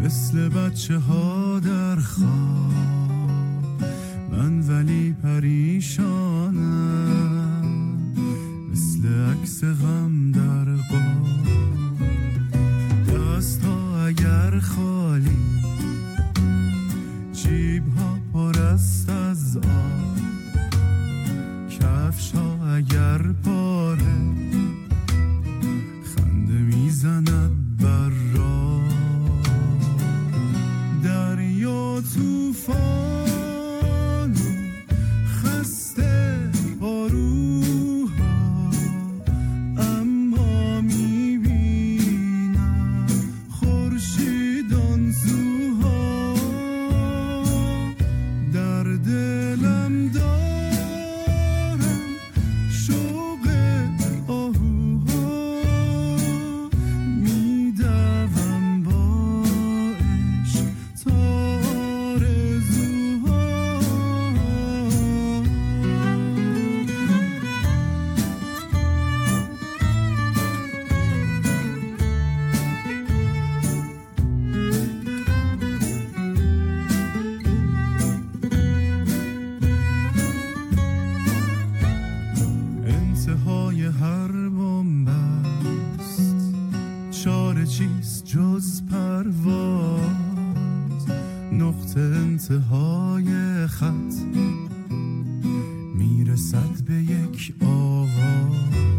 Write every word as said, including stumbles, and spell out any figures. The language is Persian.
مثل بچه ها در خواب، من ولی پریشانم مثل عکس غم در قاب. دست ها اگر خالی، جیب ها پر است از آب، کفش ها اگر پاره، خنده میزند بر راه. دریا توفان خسته پاروها، اما میبینم خورشید آن سوها. در دلم دارم شوق آهوها، میدوم با عشق تا آرزوها. انتهای هر بنبست چاره چیست جز پرواز، نقطه انتهای خط میرسد به یک آغاز.